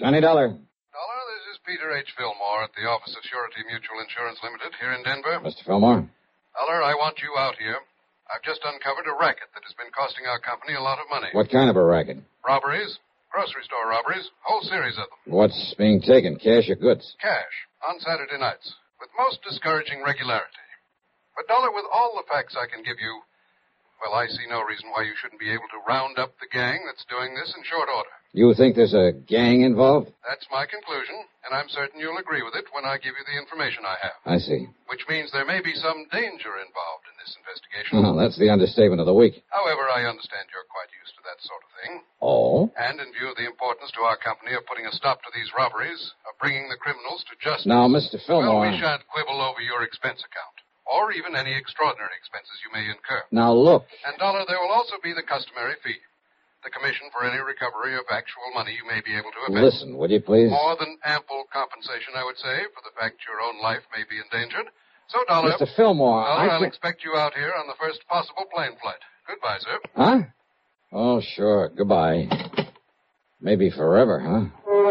Johnny Dollar. Dollar, this is Peter H. Fillmore at the Office of Surety Mutual Insurance Limited here in Denver. Mr. Fillmore. Dollar, I want you out here. I've just uncovered a racket that has been costing our company a lot of money. What kind of a racket? Robberies. Grocery store robberies. Whole series of them. What's being taken, cash or goods? Cash. On Saturday nights. With most discouraging regularity. But, Dollar, with all the facts I can give you, well, I see no reason why you shouldn't be able to round up the gang that's doing this in short order. You think there's a gang involved? That's my conclusion, and I'm certain you'll agree with it when I give you the information I have. I see. Which means there may be some danger involved in this investigation. Oh, that's the understatement of the week. However, I understand you're quite used to that sort of thing. Oh? And in view of the importance to our company of putting a stop to these robberies, of bringing the criminals to justice... Now, Mr. Fillmore... Well, we shan't quibble over your expense account, or even any extraordinary expenses you may incur. Now, look. And, Dollar, there will also be the customary fee. The commission for any recovery of actual money you may be able to event. Listen, would you please? More than ample compensation, I would say, for the fact your own life may be endangered. So, Dollar... Mr. Fillmore, Dollar, I'll expect you out here on the first possible plane flight. Goodbye, sir. Huh? Oh, sure. Goodbye. Maybe forever, huh?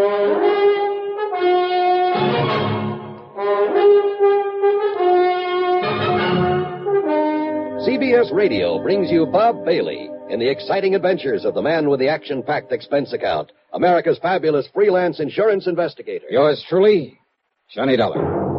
CBS Radio brings you Bob Bailey in the exciting adventures of the man with the action-packed expense account, America's fabulous freelance insurance investigator. Yours truly, Johnny Dollar.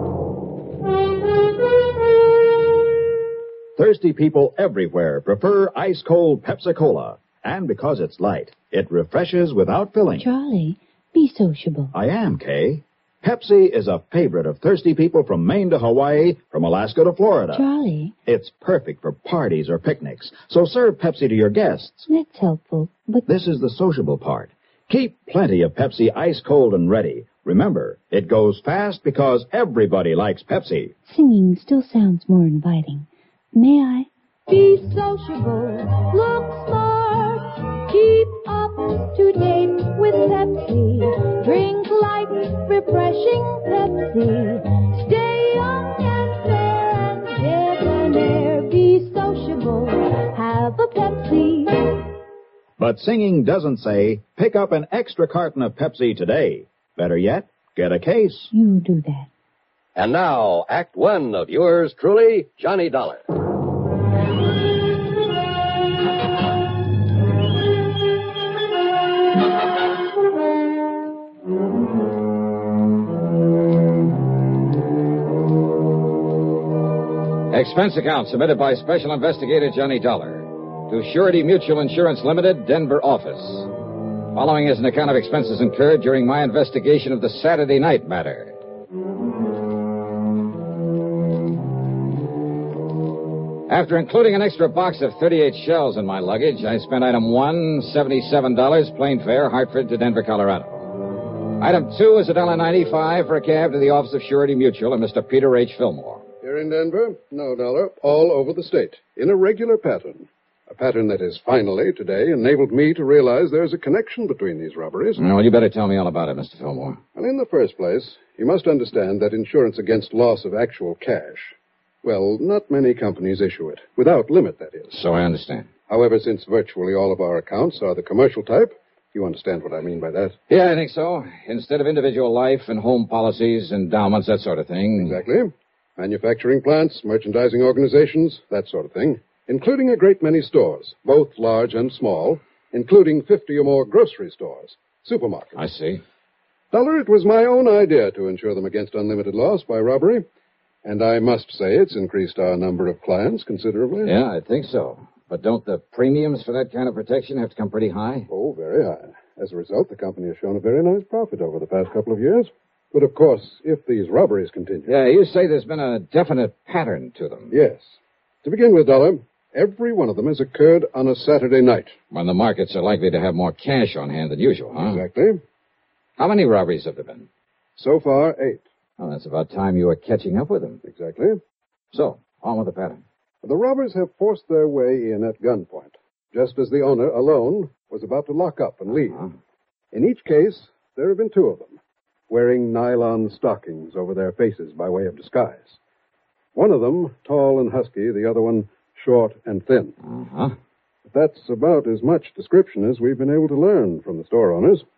Thirsty people everywhere prefer ice-cold Pepsi-Cola. And because it's light, it refreshes without filling. Charlie, be sociable. I am, Kay. Pepsi is a favorite of thirsty people from Maine to Hawaii, from Alaska to Florida. Charlie. It's perfect for parties or picnics, so serve Pepsi to your guests. That's helpful, but... This is the sociable part. Keep plenty of Pepsi ice cold and ready. Remember, it goes fast because everybody likes Pepsi. Singing still sounds more inviting. May I? Be sociable, look smart, keep up to date with Pepsi. Drink light, refreshing Pepsi. Stay young and fair and debonair. Be sociable, have a Pepsi. But singing doesn't say, pick up an extra carton of Pepsi today. Better yet, get a case. You do that. And now, Act One of yours truly, Johnny Dollar. Expense account submitted by Special Investigator Johnny Dollar to Surety Mutual Insurance Limited, Denver office. Following is an account of expenses incurred during my investigation of the Saturday night matter. After including an extra box of 38 shells in my luggage, I spent item 1, $77, plane fare, Hartford to Denver, Colorado. Item 2 is $1.95 for a cab to the office of Surety Mutual and Mr. Peter H. Fillmore. Here in Denver? No, Dollar. All over the state. In a regular pattern. A pattern that has finally, today, enabled me to realize there's a connection between these robberies. Well, you better tell me all about it, Mr. Fillmore. Well, in the first place, you must understand that insurance against loss of actual cash, well, not many companies issue it. Without limit, that is. So I understand. However, since virtually all of our accounts are the commercial type, you understand what I mean by that? Yeah, I think so. Instead of individual life and home policies, endowments, that sort of thing. Exactly. Manufacturing plants, merchandising organizations, that sort of thing. Including a great many stores, both large and small, including 50 or more grocery stores, supermarkets. I see. Dollar, it was my own idea to insure them against unlimited loss by robbery. And I must say it's increased our number of clients considerably. Yeah, I think so. But don't the premiums for that kind of protection have to come pretty high? Oh, very high. As a result, the company has shown a very nice profit over the past couple of years. But, of course, if these robberies continue... Yeah, you say there's been a definite pattern to them. Yes. To begin with, Dollar, every one of them has occurred on a Saturday night. When the markets are likely to have more cash on hand than usual, huh? Exactly. How many robberies have there been? So far, 8. Well, that's about time you were catching up with them. Exactly. So, on with the pattern. The robbers have forced their way in at gunpoint, just as the owner, alone, was about to lock up and leave. Uh-huh. In each case, there have been 2 of them, wearing nylon stockings over their faces by way of disguise. One of them, tall and husky, the other one, short and thin. Uh-huh. But that's about as much description as we've been able to learn from the store owners.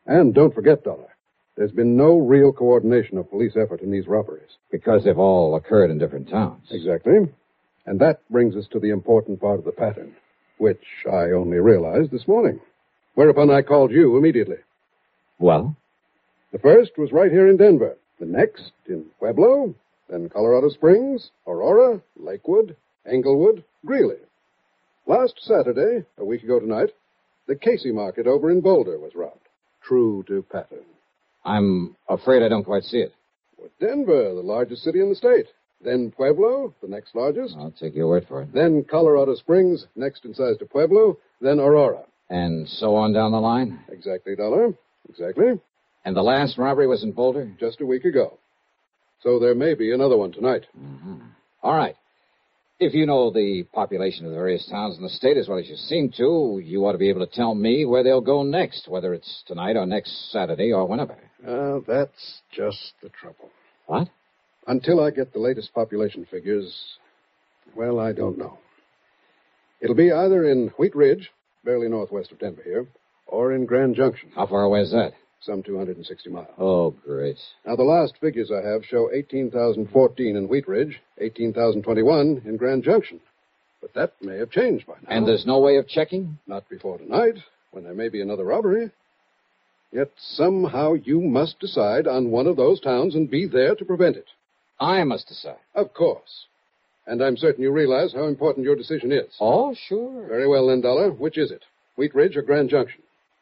And don't forget, Dollar, there's been no real coordination of police effort in these robberies. Because they've all occurred in different towns. Exactly. And that brings us to the important part of the pattern, which I only realized this morning. Whereupon I called you immediately. Well? The first was right here in Denver. The next in Pueblo, then Colorado Springs, Aurora, Lakewood, Englewood, Greeley. Last Saturday, a week ago tonight, the Casey Market over in Boulder was robbed. True to pattern. I'm afraid I don't quite see it. Well, Denver, the largest city in the state. Then Pueblo, the next largest. I'll take your word for it. Then Colorado Springs, next in size to Pueblo. Then Aurora. And so on down the line? Exactly, Dollar. Exactly. And the last robbery was in Boulder? Just a week ago. So there may be another one tonight. Mm-hmm. All right. If you know the population of the various towns in the state as well as you seem to, you ought to be able to tell me where they'll go next, whether it's tonight or next Saturday or whenever. That's just the trouble. What? Until I get the latest population figures, well, I don't know. It'll be either in Wheat Ridge, barely northwest of Denver here, or in Grand Junction. How far away is that? Some 260 miles. Oh, great. Now, the last figures I have show 18,014 in Wheat Ridge, 18,021 in Grand Junction. But that may have changed by now. And there's no way of checking? Not before tonight, when there may be another robbery. Yet somehow you must decide on one of those towns and be there to prevent it. I must decide. Of course. And I'm certain you realize how important your decision is. Oh, sure. Very well, then, Dollar. Which is it? Wheat Ridge or Grand Junction?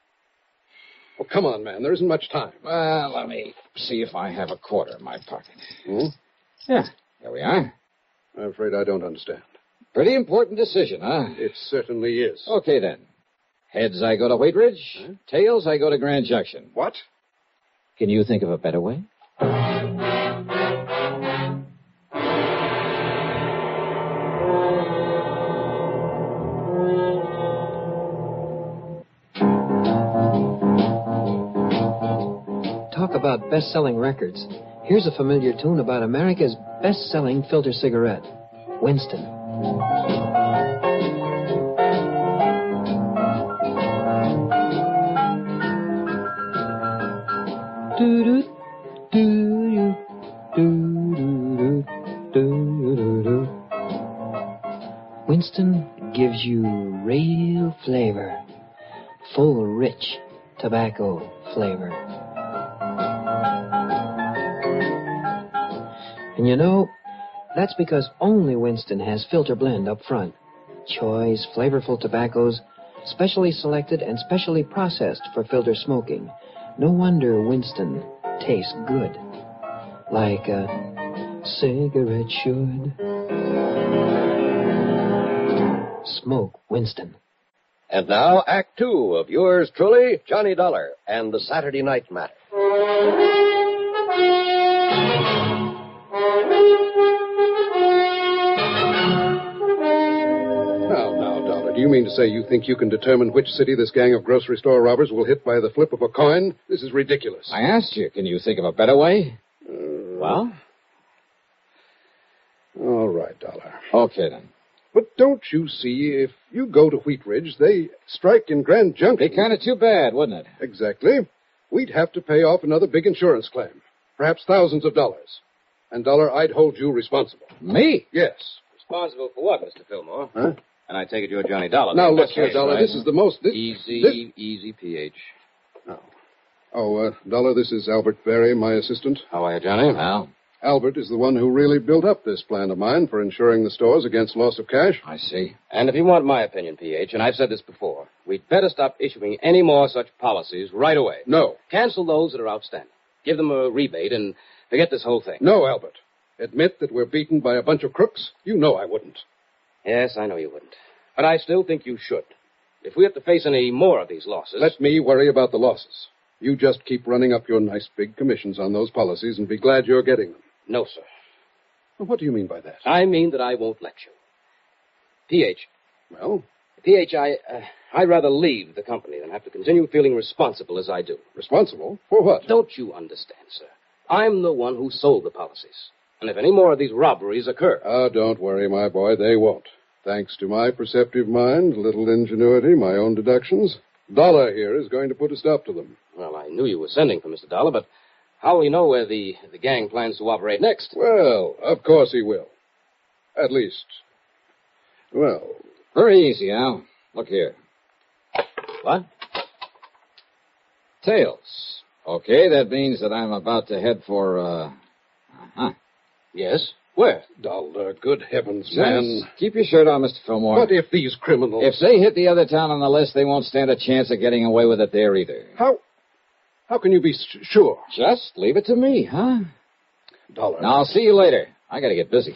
Oh, come on, man. There isn't much time. Well, let me see if I have a quarter in my pocket. Hmm? Yeah, there we are. I'm afraid I don't understand. Pretty important decision, huh? It certainly is. Okay, then. Heads, I go to Wheat Ridge. Huh? Tails, I go to Grand Junction. What? Can you think of a better way? Talk about best-selling records. Here's a familiar tune about America's best-selling filter cigarette, Winston. Winston gives you real flavor, full, rich tobacco flavor. And you know, that's because only Winston has filter blend up front. Choice, flavorful tobaccos, specially selected and specially processed for filter smoking. No wonder Winston tastes good, like a cigarette should. Smoke Winston. And now, Act Two of yours truly, Johnny Dollar, and the Saturday Night Matter. Do you mean to say you think you can determine which city this gang of grocery store robbers will hit by the flip of a coin? This is ridiculous. I asked you, can you think of a better way? Well? All right, Dollar. Okay, then. But don't you see, if you go to Wheat Ridge, they strike in Grand Junction. Be kind of too bad, wouldn't it? Exactly. We'd have to pay off another big insurance claim. Perhaps thousands of dollars. And, Dollar, I'd hold you responsible. Me? Yes. Responsible for what, Mr. Fillmore? Huh? And I take it you're Johnny Dollar. Now, look here, Dollar. Right? This is the most... Easy, PH. Dollar, this is Albert Berry, my assistant. How are you, Johnny? Well? Albert is the one who really built up this plan of mine for insuring the stores against loss of cash. I see. And if you want my opinion, PH, and I've said this before, we'd better stop issuing any more such policies right away. No. Cancel those that are outstanding. Give them a rebate and forget this whole thing. No, Albert. Admit that we're beaten by a bunch of crooks? You know I wouldn't. Yes, I know you wouldn't. But I still think you should. If we have to face any more of these losses... Let me worry about the losses. You just keep running up your nice big commissions on those policies and be glad you're getting them. No, sir. Well, what do you mean by that? I mean that I won't let you. PH. Well? PH, I'd rather leave the company than have to continue feeling responsible as I do. Responsible? For what? Don't you understand, sir? I'm the one who sold the policies. And if any more of these robberies occur... Oh, don't worry, my boy. They won't. Thanks to my perceptive mind, little ingenuity, my own deductions, Dollar here is going to put a stop to them. Well, I knew you were sending for Mr. Dollar, but how will we know where the gang plans to operate next? Well, of course he will. At least. Well. Very easy, Al. Look here. What? Tails. Okay, that means that I'm about to head for, Yes? Where? Dollar, good heavens, man. Keep your shirt on, Mr. Fillmore. What if these criminals... If they hit the other town on the list, they won't stand a chance of getting away with it there either. How can you be sure? Just leave it to me, huh? Dollar. Now, I'll see you later. I gotta get busy.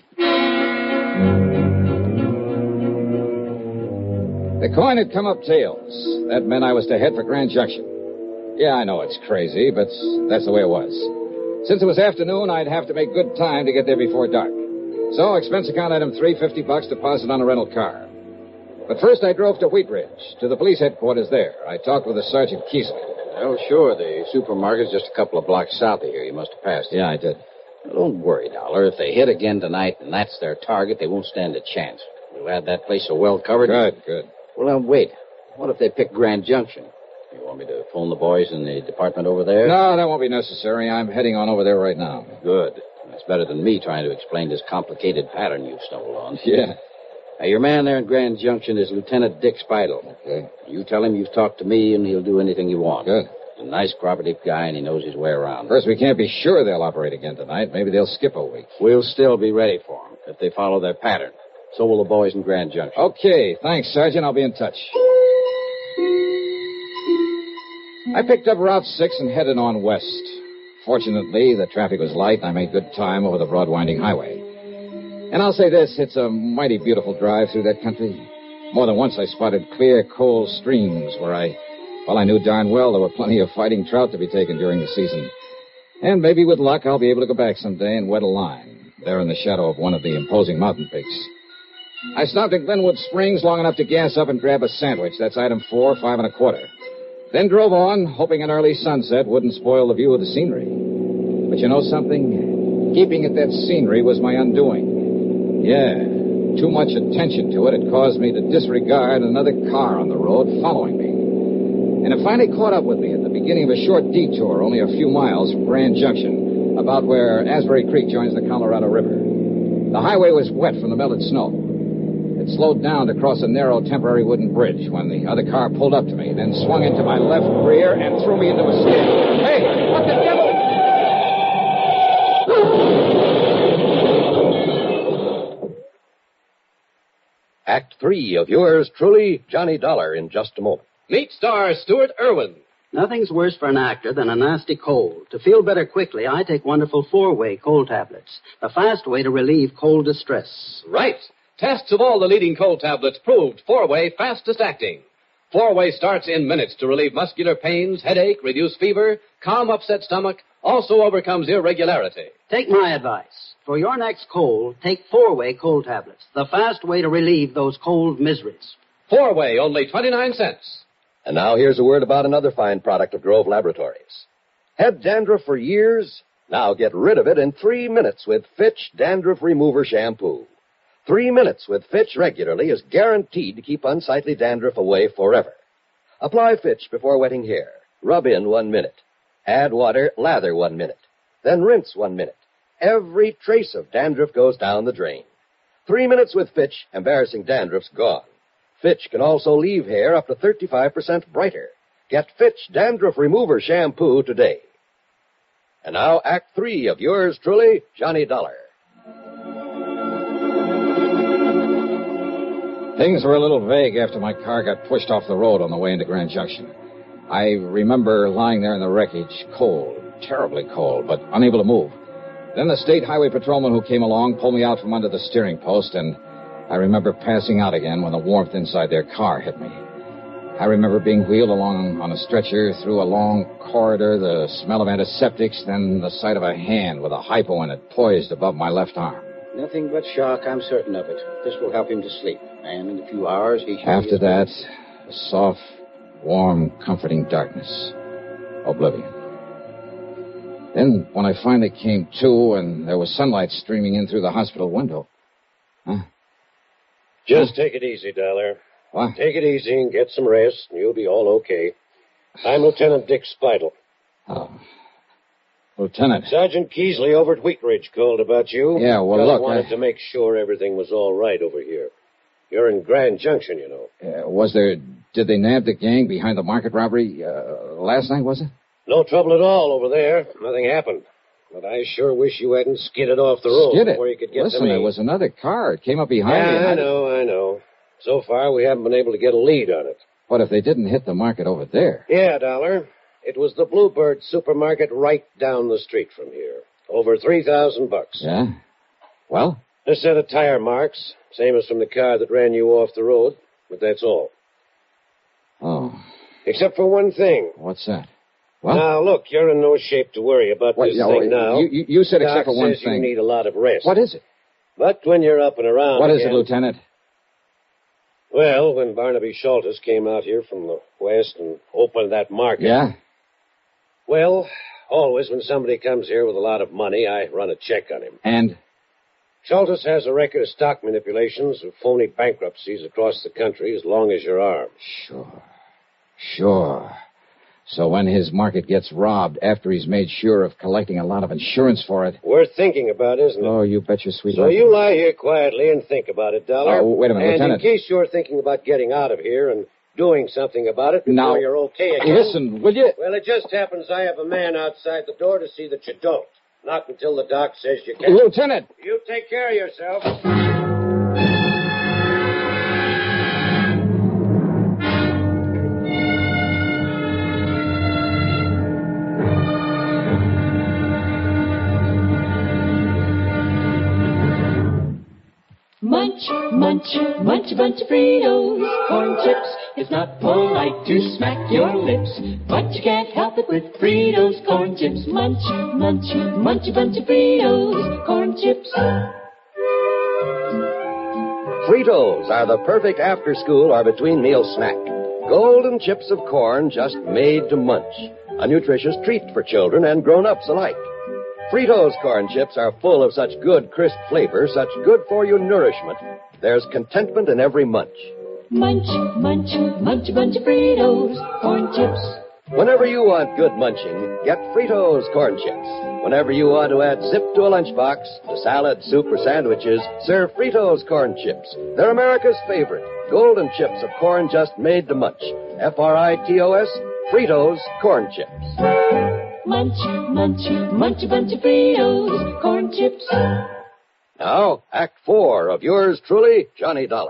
The coin had come up tails. That meant I was to head for Grand Junction. Yeah, I know it's crazy, but that's the way it was. Since it was afternoon, I'd have to make good time to get there before dark. So, expense account item $350 deposit on a rental car. But first I drove to Wheat Ridge, to the police headquarters there. I talked with the Sergeant Kiesler. Oh, sure. The supermarket's just a couple of blocks south of here. You must have passed it. Yeah, I did. Well, don't worry, Dollar. If they hit again tonight and that's their target, they won't stand a chance. You had that place so well covered. Good. Well, now, wait. What if they pick Grand Junction? You want me to phone the boys in the department over there? No, that won't be necessary. I'm heading on over there right now. Good. That's better than me trying to explain this complicated pattern you've stumbled on. Yeah. Now, your man there in Grand Junction is Lieutenant Dick Speidel. Okay. You tell him you've talked to me, and he'll do anything you want. Good. He's a nice, cooperative guy, and he knows his way around. First, we can't be sure they'll operate again tonight. Maybe they'll skip a week. We'll still be ready for them if they follow their pattern. So will the boys in Grand Junction. Okay. Thanks, Sergeant. I'll be in touch. I picked up Route 6 and headed on west. Fortunately, the traffic was light, and I made good time over the broad winding highway. And I'll say this, it's a mighty beautiful drive through that country. More than once I spotted clear, cold streams where I knew darn well there were plenty of fighting trout to be taken during the season. And maybe with luck, I'll be able to go back someday and wet a line, there in the shadow of one of the imposing mountain peaks. I stopped at Glenwood Springs long enough to gas up and grab a sandwich. That's item 4, 5 1/4. Then drove on, hoping an early sunset wouldn't spoil the view of the scenery. But you know something? Keeping at that scenery was my undoing. Yeah, too much attention to it had caused me to disregard another car on the road following me. And it finally caught up with me at the beginning of a short detour, only a few miles from Grand Junction, about where Asbury Creek joins the Colorado River. The highway was wet from the melted snow. It slowed down to cross a narrow temporary wooden bridge when the other car pulled up to me, then swung into my left rear and threw me into a skid. Hey, what the devil? Act 3 of yours truly, Johnny Dollar, in just a moment. Meet star Stuart Irwin. Nothing's worse for an actor than a nasty cold. To feel better quickly, I take wonderful 4-way cold tablets, the fast way to relieve cold distress. Right. Tests of all the leading cold tablets proved 4-way fastest acting. 4-way starts in minutes to relieve muscular pains, headache, reduce fever, calm upset stomach, also overcomes irregularity. Take my advice. For your next cold, take 4-way cold tablets, the fast way to relieve those cold miseries. 4-way, only 29 cents. And now here's a word about another fine product of Grove Laboratories. Had dandruff for years? Now get rid of it in 3 minutes with Fitch Dandruff Remover Shampoo. 3 minutes with Fitch regularly is guaranteed to keep unsightly dandruff away forever. Apply Fitch before wetting hair. Rub in 1 minute. Add water, lather 1 minute. Then rinse 1 minute. Every trace of dandruff goes down the drain. 3 minutes with Fitch, embarrassing dandruff's gone. Fitch can also leave hair up to 35% brighter. Get Fitch Dandruff Remover Shampoo today. And now, Act 3 of yours truly, Johnny Dollar. Things were a little vague after my car got pushed off the road on the way into Grand Junction. I remember lying there in the wreckage, cold, terribly cold, but unable to move. Then the state highway patrolman who came along pulled me out from under the steering post, and I remember passing out again when the warmth inside their car hit me. I remember being wheeled along on a stretcher through a long corridor, the smell of antiseptics, then the sight of a hand with a hypo in it poised above my left arm. Nothing but shock, I'm certain of it. This will help him to sleep. And in a few hours, he should... After that, a soft, warm, comforting darkness. Oblivion. Then, when I finally came to and there was sunlight streaming in through the hospital window... Huh? Just take it easy, Dollar. What? Take it easy and get some rest, and you'll be all okay. I'm Lieutenant Dick Speidel. Oh. Lieutenant. Sergeant Keesley over at Wheat Ridge called about you. Yeah, well, Just look, wanted to make sure everything was all right over here. You're in Grand Junction, you know. Did they nab the gang behind the market robbery last night, was it? No trouble at all over there. Nothing happened. But I sure wish you hadn't skidded off the road before you could get Listen, to me. there was another car. It came up behind me. Yeah, I know. So far, we haven't been able to get a lead on it. But if they didn't hit the market over there... Yeah, Dollar. It was the Bluebird supermarket right down the street from here. Over $3,000. Yeah? Well? A set of tire marks, same as from the car that ran you off the road, but that's all. Oh. Except for one thing. What's that? What? Now, look, you're in no shape to worry about this thing now. You said Doc except for one says thing. You need a lot of rest. What is it? But when you're up and around What is again, it, Lieutenant? Well, when Barnaby Schultes came out here from the west and opened that market... Yeah? Well, always when somebody comes here with a lot of money, I run a check on him. And? Schultes has a record of stock manipulations of phony bankruptcies across the country as long as your arm. Sure. So when his market gets robbed after he's made sure of collecting a lot of insurance for it... Worth thinking about, isn't it? Oh, you bet your sweet So life. you lie here quietly and think about it, Dollar. Oh, wait a minute, and Lieutenant. In case you're thinking about getting out of here and doing something about it before you're okay again... Listen, will you... Well, it just happens I have a man outside the door to see that you don't. Not until the doc says you can. Lieutenant! You take care of yourself. Munch a bunch of Fritos, corn chips. It's not polite to smack your lips, but you can't help it with Fritos, corn chips. Munch a bunch of Fritos, corn chips. Fritos are the perfect after-school or between-meal snack. Golden chips of corn just made to munch. A nutritious treat for children and grown-ups alike. Fritos corn chips are full of such good, crisp flavor, such good-for-you nourishment. There's contentment in every munch. Munch a bunch of Fritos, corn chips. Whenever you want good munching, get Fritos corn chips. Whenever you want to add zip to a lunchbox, to salad, soup, or sandwiches, serve Fritos corn chips. They're America's favorite. Golden chips of corn just made to munch. Fritos, Fritos corn chips. Munch a bunch of Fritos, corn chips. Now, Act 4 of yours truly, Johnny Dollar.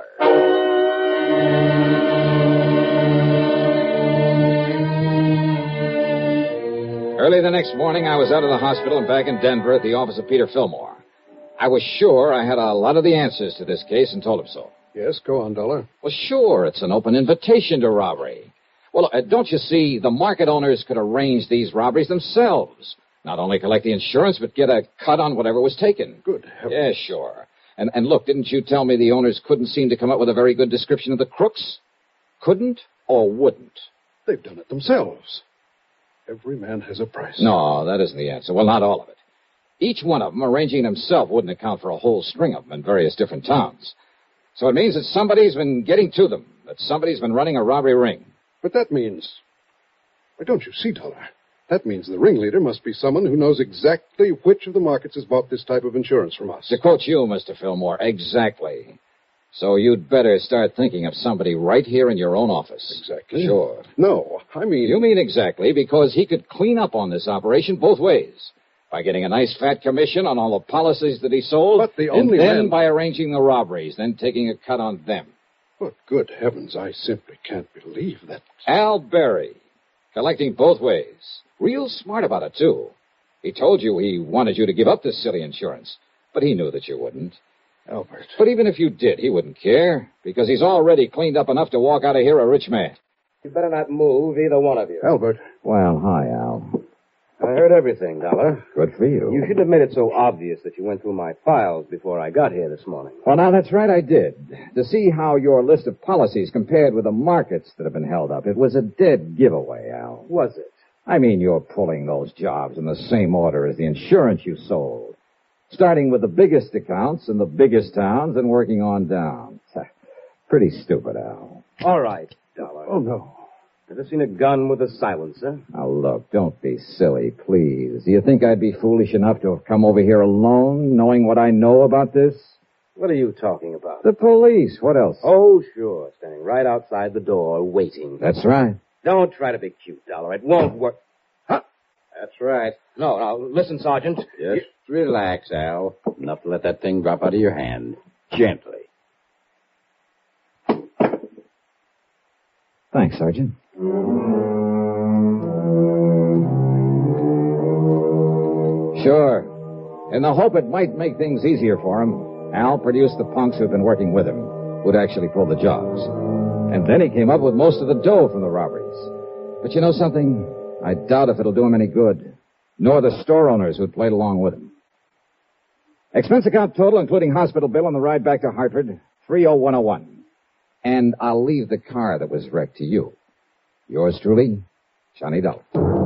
Early the next morning, I was out of the hospital and back in Denver at the office of Peter Fillmore. I was sure I had a lot of the answers to this case and told him so. Yes, go on, Dollar. Well, sure, it's an open invitation to robbery. Well, don't you see, the market owners could arrange these robberies themselves. Not only collect the insurance, but get a cut on whatever was taken. Good heavens. Yeah, sure. And look, didn't you tell me the owners couldn't seem to come up with a very good description of the crooks? Couldn't or wouldn't? They've done it themselves. Every man has a price. No, that isn't the answer. Well, not all of it. Each one of them arranging himself wouldn't account for a whole string of them in various different towns. So it means that somebody's been getting to them, that somebody's been running a robbery ring. But that means... Why, don't you see, Dollar? That means the ringleader must be someone who knows exactly which of the markets has bought this type of insurance from us. To quote you, Mr. Fillmore, exactly. So you'd better start thinking of somebody right here in your own office. Exactly. Sure. No, I mean... You mean exactly, because he could clean up on this operation both ways. By getting a nice fat commission on all the policies that he sold. But the only and then man... by arranging the robberies, then taking a cut on them. But good heavens, I simply can't believe that... Al Berry, collecting both ways. Real smart about it, too. He told you he wanted you to give up this silly insurance, but he knew that you wouldn't. Albert. But even if you did, he wouldn't care, because he's already cleaned up enough to walk out of here a rich man. You better not move, either one of you. Albert. Well, hi, Al. I heard everything, Dollar. Good for you. You shouldn't have made it so obvious that you went through my files before I got here this morning. Well, now, that's right, I did. To see how your list of policies compared with the markets that have been held up. It was a dead giveaway, Al. Was it? I mean, you're pulling those jobs in the same order as the insurance you sold. Starting with the biggest accounts in the biggest towns and working on down. Pretty stupid, Al. All right, Dollar. Oh, no. Never seen a gun with a silencer. Now, look, don't be silly, please. Do you think I'd be foolish enough to have come over here alone, knowing what I know about this? What are you talking about? The police. What else? Oh, sure. Standing right outside the door, waiting. That's right. Don't try to be cute, Dollar. It won't work. Huh? That's right. No, listen, Sergeant. Just relax, Al. Enough to let that thing drop out of your hand. Gently. Thanks, Sergeant. Sure. In the hope it might make things easier for him, Al produced the punks who'd been working with him, who'd actually pulled the jobs. And then he came up with most of the dough from the robberies. But you know something? I doubt if it'll do him any good, nor the store owners who'd played along with him. Expense account total, including hospital bill on the ride back to Hartford, $30101. And I'll leave the car that was wrecked to you. Yours truly, Johnny Dollar.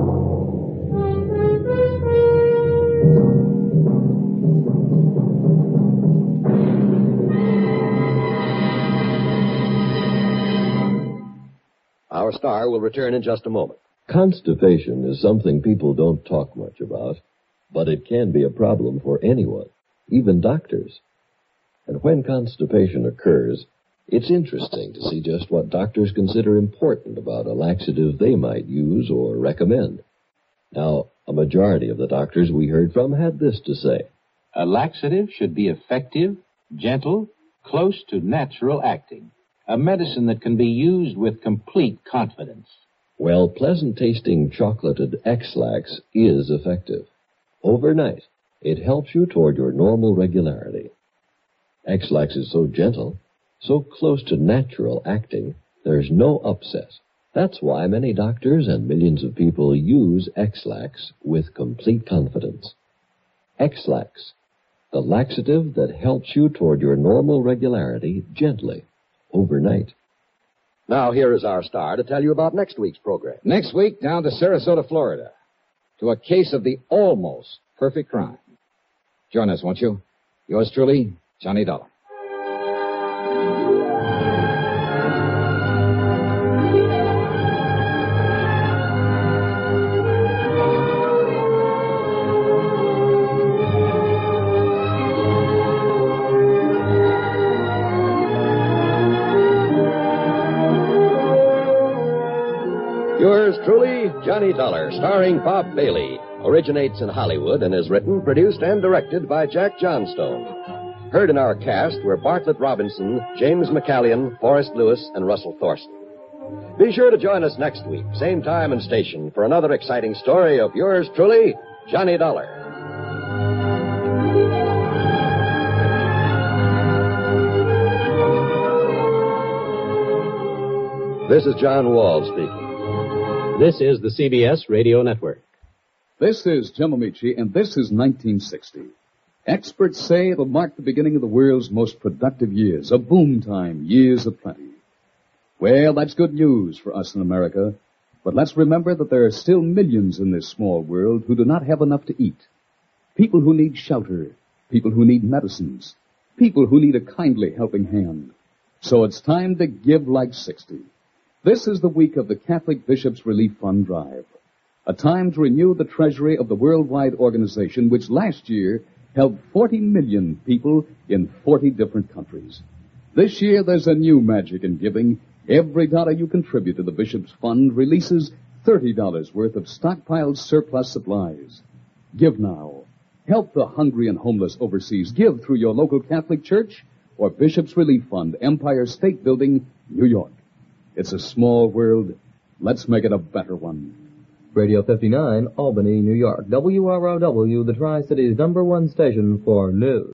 Our star will return in just a moment. Constipation is something people don't talk much about, but it can be a problem for anyone, even doctors. And when constipation occurs, it's interesting to see just what doctors consider important about a laxative they might use or recommend. Now, a majority of the doctors we heard from had this to say. A laxative should be effective, gentle, close to natural acting. A medicine that can be used with complete confidence. Well, pleasant-tasting chocolated X-Lax is effective. Overnight, it helps you toward your normal regularity. X-Lax is so gentle, so close to natural acting, there's no upset. That's why many doctors and millions of people use X-Lax with complete confidence. X-Lax, the laxative that helps you toward your normal regularity gently, overnight. Now, here is our star to tell you about next week's program. Next week, down to Sarasota, Florida, to a case of the almost perfect crime. Join us, won't you? Yours truly, Johnny Dollar. Yours truly, Johnny Dollar, starring Bob Bailey, originates in Hollywood and is written, produced, and directed by Jack Johnstone. Heard in our cast were Bartlett Robinson, James McCallion, Forrest Lewis, and Russell Thorson. Be sure to join us next week, same time and station, for another exciting story of yours truly, Johnny Dollar. This is John Wall speaking. This is the CBS Radio Network. This is Jim Amici, and this is 1960. Experts say it'll mark the beginning of the world's most productive years, a boom time, years of plenty. Well, that's good news for us in America, but let's remember that there are still millions in this small world who do not have enough to eat. People who need shelter, people who need medicines, people who need a kindly helping hand. So it's time to give like 60. This is the week of the Catholic Bishops' Relief Fund Drive, a time to renew the treasury of the worldwide organization which last year helped 40 million people in 40 different countries. This year there's a new magic in giving. Every dollar you contribute to the Bishops' Fund releases $30 worth of stockpiled surplus supplies. Give now. Help the hungry and homeless overseas. Give through your local Catholic church or Bishops' Relief Fund, Empire State Building, New York. It's a small world. Let's make it a better one. Radio 59, Albany, New York. WROW, the Tri-Cities #1 station for news.